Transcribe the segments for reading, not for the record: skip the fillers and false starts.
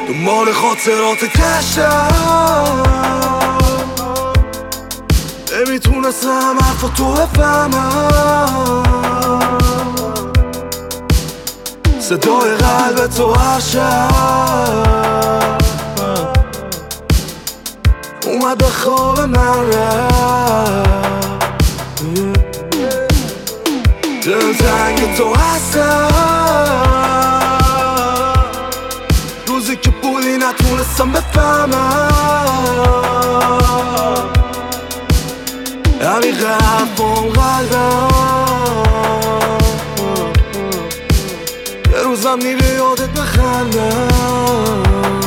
دنبال خاطرات گشتم، نمیتونستم حرف تو بفهمم. صدای قلب تو هر شب اومد به خواب من رفت. دلتنگ تو هستم، روزی که بودی نتونستم بفهمم. عمیق حرفم قلبم، یه روزم میری یادت بخندم.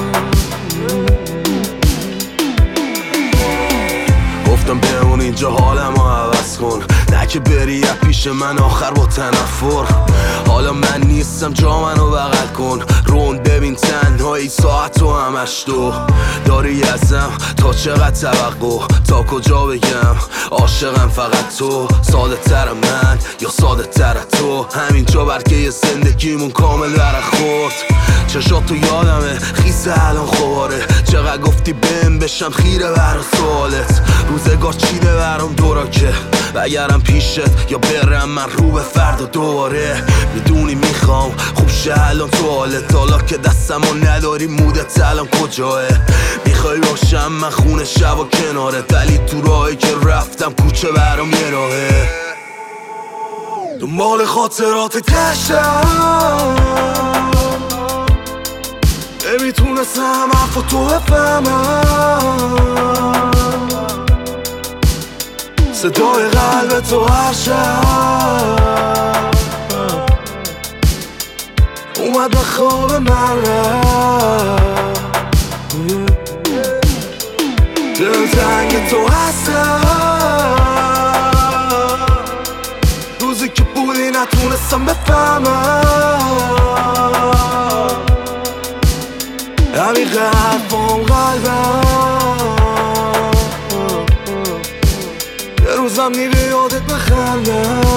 گفتم بمون اینجا حالمو عوض کن، نه که بری از پیش من آخر با تنفر. حالا من نیستم جا منو بغل کن، رون ببین تنهایی ساعت و همش تو داری ازم. تا چقدر توقع، تا کجا بگم عاشقم فقط تو. ساده تر من یا ساده تر تو، همینجا برگه زندگیمون کامل برخورد. چشات تو یادمه خیسه الان خواره، چقدر گفتی بهم بشم خیره برا سوالت. روزگار چیده برام دورا که بگرم پیشت یا برم من رو به فردا دوباره. میدونی میخوام خوب شه الان تو حالت، حالا که دستمو نداری مودت الان کجاه. میخوای باشم من خونه شب و کنارت، ولی تو راهی که رفتم کوچه برام یه راهه. دنبال خاطرات گشتم، نمیتونستم حرف تو بفهمم. صدای قلب تو هر شب اومد به خواب من رفت. دلتنگ تو هستم، روزی که بودی نتونستم بفهمم. عمیق حرفم قلبم، یه روزم میری یادت بخندم.